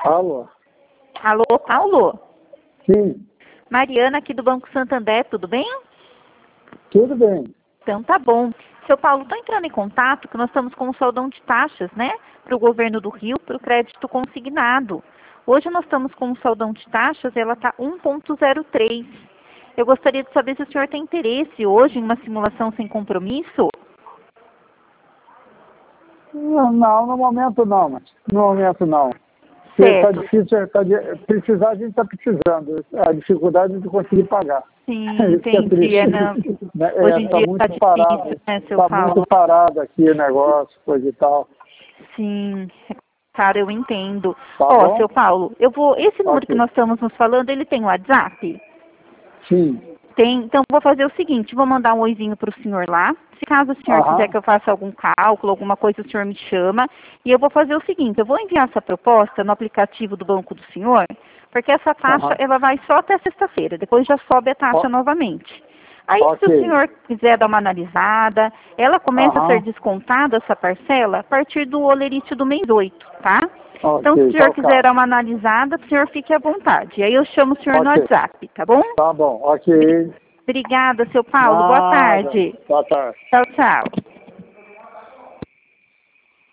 Alô? Alô, Paulo? Sim, Mariana aqui do Banco Santander, tudo bem? tudo bem. Então tá bom. Seu Paulo, estou entrando em contato que nós estamos com um saldão de taxas, né? Para o governo do Rio, para o crédito consignado. Hoje nós estamos com um saldão de taxas e ela está 1,03. Eu gostaria de saber se o senhor tem interesse hoje em uma simulação sem compromisso. Não, no momento não, mas no momento não. Porque está Certo. difícil, precisar a gente está precisando. A dificuldade de conseguir pagar. Sim, Isso que é entendi. triste. Hoje em Está dia muito está parado. difícil, né, seu Está Paulo? muito parado aqui o negócio, coisa e tal. Sim, cara, eu entendo. Tá Ó, bom? seu Paulo, esse número que Ok. nós estamos nos falando, ele tem WhatsApp? Sim. Tem, então vou fazer o seguinte, vou mandar um oizinho para o senhor lá. Se caso o senhor quiser Aham. que eu faça algum cálculo, alguma coisa, o senhor me chama. E eu vou fazer o seguinte, eu vou enviar essa proposta no aplicativo do banco do senhor, porque essa taxa, Aham. ela vai só até sexta-feira, depois já sobe a taxa Ó, novamente. Aí, se o ok. senhor quiser dar uma analisada, ela começa a ser Aham. descontada, essa parcela, a partir do holerite do mês 8, tá? Então, se o Ok, senhor quiser calcado. dar uma analisada, o senhor fique à vontade. E aí eu chamo o senhor no Ok. WhatsApp, tá bom? Tá bom, ok. Obrigada, seu Paulo. Boa Nada. tarde. Boa tarde. Tchau, tchau.